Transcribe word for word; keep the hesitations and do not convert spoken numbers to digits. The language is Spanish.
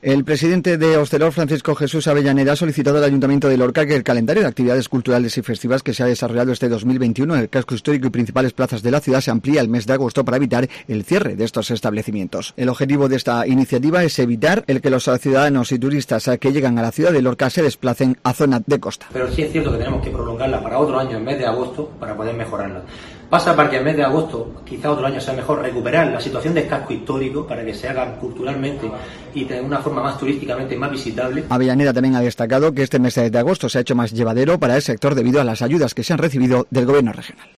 El presidente de Hostelor, Francisco Jesús Avellaneda, ha solicitado al Ayuntamiento de Lorca que el calendario de actividades culturales y festivas que se ha desarrollado este dos mil veintiuno en el casco histórico y principales plazas de la ciudad se amplíe al mes de agosto para evitar el cierre de estos establecimientos. El objetivo de esta iniciativa es evitar el que los ciudadanos y turistas que llegan a la ciudad de Lorca se desplacen a zona de costa. Pero sí es cierto que tenemos que prolongarla para otro año en mes de agosto para poder mejorarla. Pasa para que en mes de agosto, quizá otro año sea mejor, recuperar la situación del casco histórico para que se haga culturalmente y de una forma más turísticamente más visitable. Avellaneda también ha destacado que este mes de agosto se ha hecho más llevadero para el sector debido a las ayudas que se han recibido del gobierno regional.